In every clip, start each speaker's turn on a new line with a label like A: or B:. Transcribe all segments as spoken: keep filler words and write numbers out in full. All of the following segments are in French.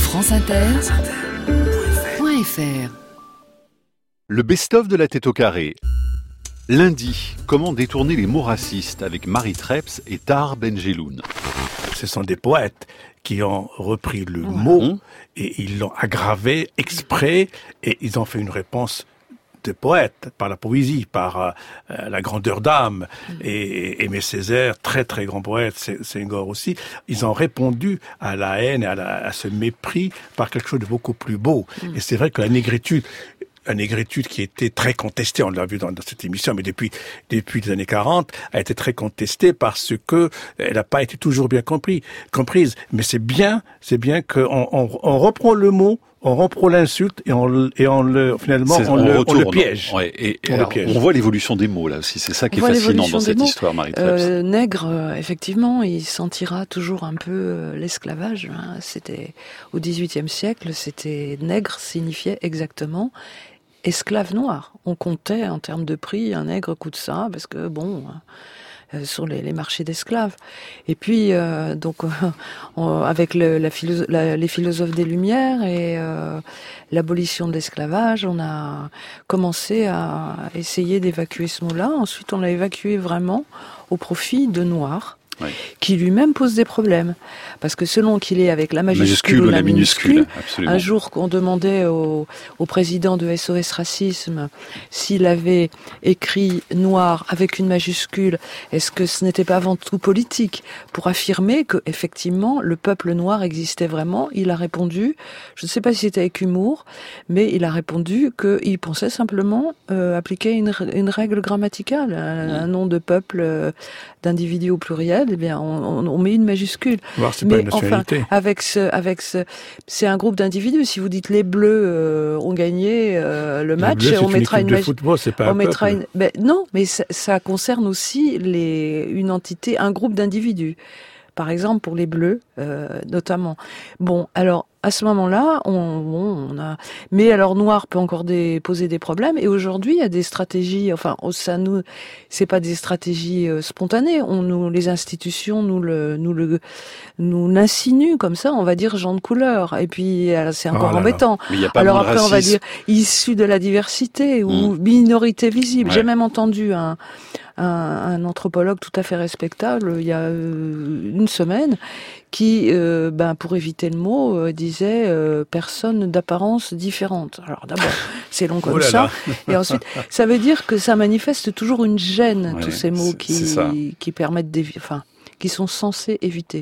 A: franceinter.fr.
B: Le best-of de la tête au carré. Lundi, comment détourner les mots racistes avec Marie Treps et Tahar Benjeloun.
C: Ce sont des poètes qui ont repris le
B: mmh.
C: mot et ils l'ont aggravé exprès et ils ont fait une réponse de poète, par la poésie, par euh, la grandeur d'âme. Mmh. Et Aimé Césaire, très très grand poète, Senghor aussi, ils ont répondu à la haine et à, la, à ce mépris par quelque chose de beaucoup plus beau. Mmh. Et c'est vrai que la négritude, la négritude qui était très contestée, on l'a vu dans, dans cette émission, mais depuis depuis les années quarante, a été très contestée parce que elle n'a pas été toujours bien compris, comprise. Mais c'est bien, c'est bien qu'on on, on reprend le mot, on reprend l'insulte et on, et on le finalement on, on, le, on le piège.
B: Ouais, et, et
C: on,
B: alors,
C: le piège.
B: On voit l'évolution des mots là aussi. C'est ça qui est fascinant dans cette
D: mots.
B: histoire, Marie Treps.
D: Euh, nègre, euh, effectivement, il sentira toujours un peu euh, l'esclavage. Hein. C'était au dix-huitième siècle, c'était nègre signifiait exactement esclave noir. On comptait en termes de prix, un nègre coûte ça, parce que bon, euh, sur les, les marchés d'esclaves. Et puis, euh, donc, euh, on, avec le, la philo- la, les philosophes des Lumières et euh, l'abolition de l'esclavage, on a commencé à essayer d'évacuer ce mot-là. Ensuite, on l'a évacué vraiment au profit de noirs. Oui. Qui lui-même pose des problèmes. Parce que selon qu'il est avec la majuscule, majuscule ou la minuscule, minuscule un jour qu'on demandait au, au président de S O S Racisme s'il avait écrit noir avec une majuscule, est-ce que ce n'était pas avant tout politique pour affirmer que effectivement le peuple noir existait vraiment? Il a répondu, je ne sais pas si c'était avec humour, mais il a répondu qu'il pensait simplement euh, appliquer une, une règle grammaticale, un, mmh. un nom de peuple, euh, d'individu au pluriel. Eh bien, on, on met une majuscule.
C: Voir, c'est
D: mais
C: pas une nationalité.
D: Enfin, avec ce, avec ce, c'est un groupe d'individus. Si vous dites les Bleus euh, ont gagné euh, le match,
C: le bleu,
D: on mettra une
C: majuscule. C'est pas
D: on
C: un
D: mettra
C: peuple.
D: une. Ben, non, mais ça, ça concerne aussi les, une entité, un groupe d'individus. Par exemple, pour les Bleus, euh, notamment. Bon, alors. À ce moment-là, on, bon, on a. Mais alors, noir peut encore des, poser des problèmes. Et aujourd'hui, il y a des stratégies. Enfin, ça nous, c'est pas des stratégies euh, spontanées. On nous, les institutions nous le, nous le, nous l'insinuent comme ça. On va dire gens de couleur. Et puis, alors, c'est encore
C: oh
D: embêtant.
B: Mais il y a pas
D: alors après,
B: racisme.
D: On va dire issus de la diversité ou mmh. minorité visible. Ouais. J'ai même entendu un. Un, un anthropologue tout à fait respectable il y a euh, une semaine qui, euh, ben pour éviter le mot, euh, disait euh, personne d'apparence différente. Alors d'abord, c'est long comme oh ça, là. Et ensuite, ça veut dire que ça manifeste toujours une gêne, ouais, tous ces mots qui qui permettent d'éviter, enfin, qui sont censés éviter.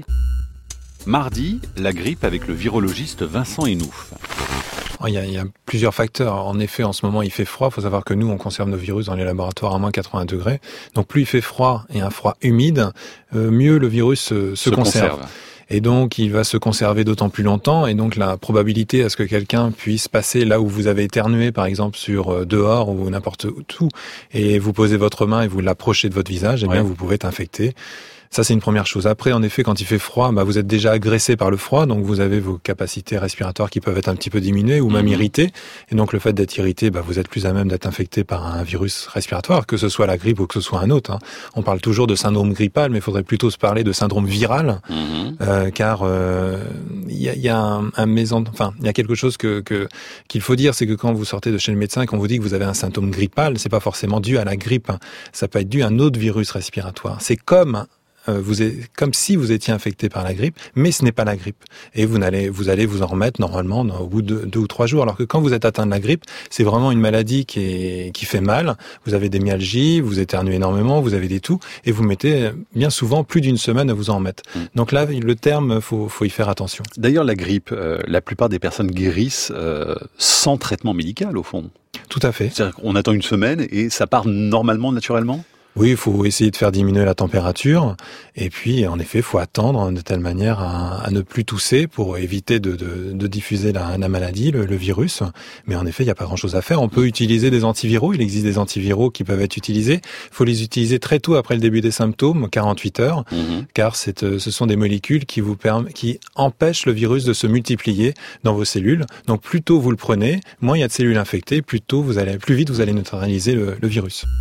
B: Mardi, la grippe avec le virologiste Vincent Enouf.
E: Il y, a, il y a plusieurs facteurs. En effet, en ce moment, il fait froid. Il faut savoir que nous, on conserve nos virus dans les laboratoires à moins quatre-vingts degrés. Donc, plus il fait froid et un froid humide, euh, mieux le virus se, se, se conserve. conserve. Et donc, il va se conserver d'autant plus longtemps. Et donc, la probabilité à ce que quelqu'un puisse passer là où vous avez éternué, par exemple, sur euh, dehors ou n'importe où, et vous posez votre main et vous l'approchez de votre visage, eh bien, ouais. vous pouvez être infecté. Ça, c'est une première chose. Après, en effet, quand il fait froid, bah, vous êtes déjà agressé par le froid, donc vous avez vos capacités respiratoires qui peuvent être un petit peu diminuées ou même mmh. irritées. Et donc, le fait d'être irrité, bah, vous êtes plus à même d'être infecté par un virus respiratoire, que ce soit la grippe ou que ce soit un autre. Hein. On parle toujours de syndrome grippal, mais il faudrait plutôt se parler de syndrome viral, mmh. euh, car il euh, y a, y a un, un maison, enfin, il y a quelque chose que, que qu'il faut dire, c'est que quand vous sortez de chez le médecin et qu'on vous dit que vous avez un symptôme grippal, c'est pas forcément dû à la grippe. Hein. Ça peut être dû à un autre virus respiratoire. C'est comme Vous êtes, comme si vous étiez infecté par la grippe, mais ce n'est pas la grippe. Et vous allez, vous allez vous en remettre normalement au bout de deux ou trois jours. Alors que quand vous êtes atteint de la grippe, c'est vraiment une maladie qui est, qui fait mal. Vous avez des myalgies, vous éternuez énormément, vous avez des toux, et vous mettez bien souvent plus d'une semaine à vous en remettre. Mmh. Donc là, le terme, faut, faut y faire attention.
B: D'ailleurs, la grippe, euh, la plupart des personnes guérissent euh, sans traitement médical, au fond.
E: Tout à fait.
B: C'est-à-dire qu'on attend une semaine et ça part normalement, naturellement ?
E: Oui, il faut essayer de faire diminuer la température et puis en effet, il faut attendre de telle manière à, à ne plus tousser pour éviter de, de, de diffuser la, la maladie, le, le virus. Mais en effet, il n'y a pas grand-chose à faire. On peut utiliser des antiviraux. Il existe des antiviraux qui peuvent être utilisés. Il faut les utiliser très tôt après le début des symptômes, quarante-huit heures, mmh. car c'est, ce sont des molécules qui vous permettent, qui empêchent le virus de se multiplier dans vos cellules. Donc plus tôt vous le prenez, moins il y a de cellules infectées, plus tôt vous allez, plus vite vous allez neutraliser le, le virus.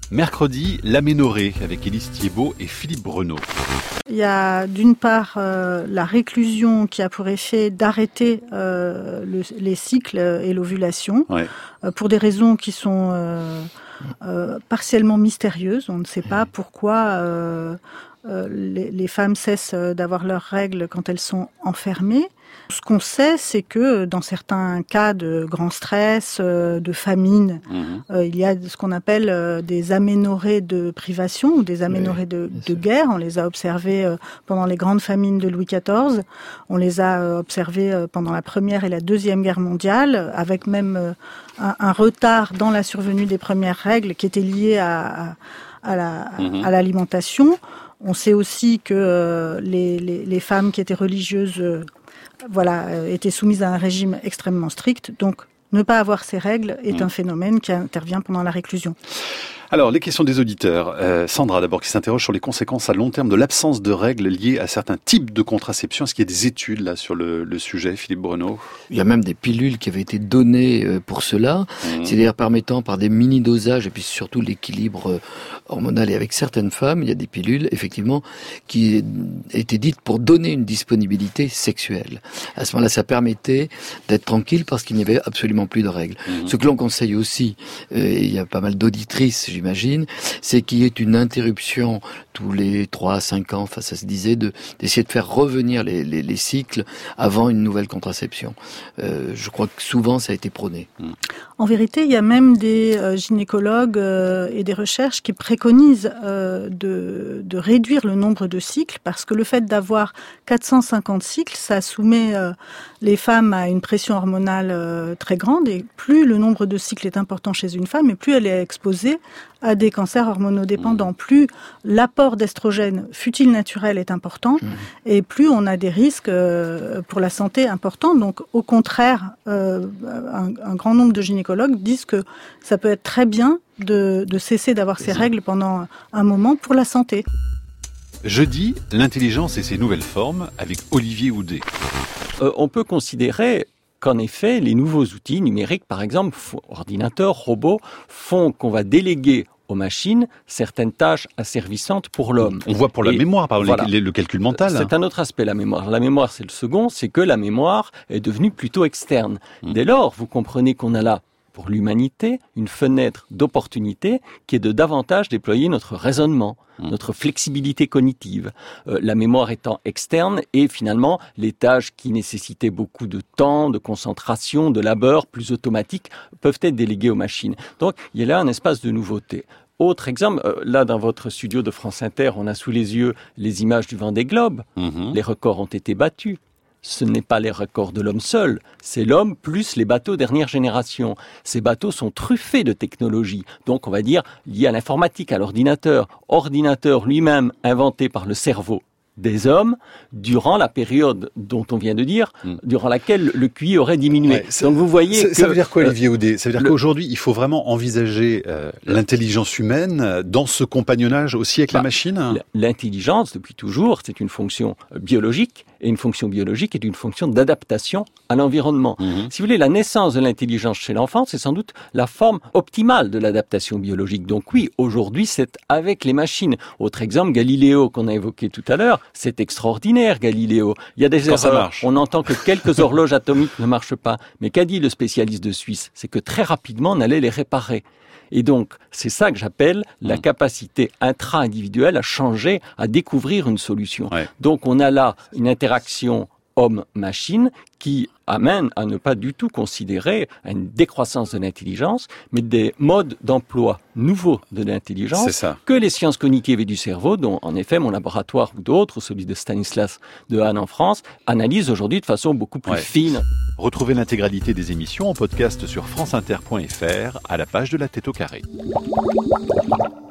B: Mercredi, l'aménorrhée avec Élise Thiebaud et Philippe Breneau.
F: Il y a d'une part euh, la réclusion qui a pour effet d'arrêter euh, le, les cycles et l'ovulation, ouais. euh, pour des raisons qui sont euh, euh, partiellement mystérieuses. On ne sait pas pourquoi euh, euh, les, les femmes cessent d'avoir leurs règles quand elles sont enfermées. Ce qu'on sait, c'est que dans certains cas de grand stress, de famine, mmh. euh, il y a ce qu'on appelle euh, des aménorrhées de privation ou des aménorrhées oui, de, de guerre. On les a observées euh, pendant les grandes famines de Louis quatorze. On les a euh, observées euh, pendant la Première et la Deuxième Guerre mondiale, avec même euh, un, un retard dans la survenue des premières règles qui était lié à, à, à, la, mmh. à l'alimentation. On sait aussi que euh, les, les, les femmes qui étaient religieuses euh, voilà, euh, étaient soumises à un régime extrêmement strict. Donc, ne pas avoir ces règles est mmh. un phénomène qui intervient pendant la réclusion.
B: Alors, les questions des auditeurs. Euh, Sandra, d'abord, qui s'interroge sur les conséquences à long terme de l'absence de règles liées à certains types de contraception. Est-ce qu'il y a des études là sur le, le sujet, Philippe Breneau?
G: Il y a même des pilules qui avaient été données pour cela, mmh. c'est-à-dire permettant par des mini-dosages et puis surtout l'équilibre hormonal. Et avec certaines femmes, il y a des pilules, effectivement, qui étaient dites pour donner une disponibilité sexuelle. À ce moment-là, ça permettait d'être tranquille parce qu'il n'y avait absolument plus de règles. Mmh. Ce que l'on conseille aussi, euh, il y a pas mal d'auditrices, j'imagine, c'est qu'il y ait une interruption tous les trois à cinq ans, enfin ça se disait, de, d'essayer de faire revenir les, les, les cycles avant une nouvelle contraception. Euh, je crois que souvent ça a été prôné.
F: En vérité, il y a même des euh, gynécologues euh, et des recherches qui préconisent euh, de, de réduire le nombre de cycles, parce que le fait d'avoir quatre cent cinquante cycles, ça soumet euh, les femmes à une pression hormonale euh, très grande, et plus le nombre de cycles est important chez une femme, et plus elle est exposée à des cancers hormonodépendants. Mmh. Plus l'apport d'estrogène, fut-il naturel, est important, mmh. et plus on a des risques euh, pour la santé importants. Donc, au contraire, euh, un, un grand nombre de gynécologues disent que ça peut être très bien de, de cesser d'avoir ces règles pendant un moment pour la santé.
B: Jeudi, l'intelligence et ses nouvelles formes avec Olivier Houdet.
H: Euh, on peut considérer qu'en effet, les nouveaux outils numériques, par exemple, ordinateurs, robots, font qu'on va déléguer aux machines certaines tâches asservissantes pour l'homme.
B: On voit pour la
H: et
B: mémoire, par exemple,
H: voilà.
B: le calcul mental.
H: C'est un autre aspect, la mémoire. La mémoire, c'est le second, c'est que la mémoire est devenue plutôt externe. Mmh. Dès lors, vous comprenez qu'on a là, pour l'humanité, une fenêtre d'opportunité qui est de davantage déployer notre raisonnement, mmh. notre flexibilité cognitive. Euh, la mémoire étant externe et finalement, les tâches qui nécessitaient beaucoup de temps, de concentration, de labeur, plus automatiques, peuvent être déléguées aux machines. Donc, il y a là un espace de nouveauté. Autre exemple, euh, là dans votre studio de France Inter, on a sous les yeux les images du Vendée Globe. Mmh. Les records ont été battus. Ce n'est pas les records de l'homme seul, c'est l'homme plus les bateaux dernière génération. Ces bateaux sont truffés de technologie, donc on va dire liés à l'informatique, à l'ordinateur. Ordinateur lui-même inventé par le cerveau des hommes durant la période dont on vient de dire, mmh. durant laquelle le Q I aurait diminué. Ouais,
B: donc vous voyez que, ça veut dire quoi, Olivier Houdet? Ça veut dire le, qu'aujourd'hui, il faut vraiment envisager euh, l'intelligence humaine dans ce compagnonnage aussi avec bah, la machine?
H: L'intelligence, depuis toujours, c'est une fonction biologique, et une fonction biologique est une fonction d'adaptation à l'environnement. Mmh. Si vous voulez, la naissance de l'intelligence chez l'enfant, c'est sans doute la forme optimale de l'adaptation biologique. Donc oui, aujourd'hui, c'est avec les machines. Autre exemple, Galiléo, qu'on a évoqué tout à l'heure, c'est extraordinaire, Galiléo. Il y a des
B: Quand
H: erreurs. On n'entend que quelques horloges atomiques ne marchent pas. Mais qu'a dit le spécialiste de Suisse? C'est que très rapidement, on allait les réparer. Et donc, c'est ça que j'appelle la capacité intra-individuelle à changer, à découvrir une solution. Ouais. Donc, on a là une interaction homme-machine qui amène à ne pas du tout considérer une décroissance de l'intelligence, mais des modes d'emploi nouveaux de l'intelligence que les sciences cognitives et du cerveau, dont en effet mon laboratoire ou d'autres, celui de Stanislas Dehaene en France, analysent aujourd'hui de façon beaucoup plus ouais. fine.
B: Retrouvez l'intégralité des émissions en podcast sur franceinter point f r à la page de la tête au carré.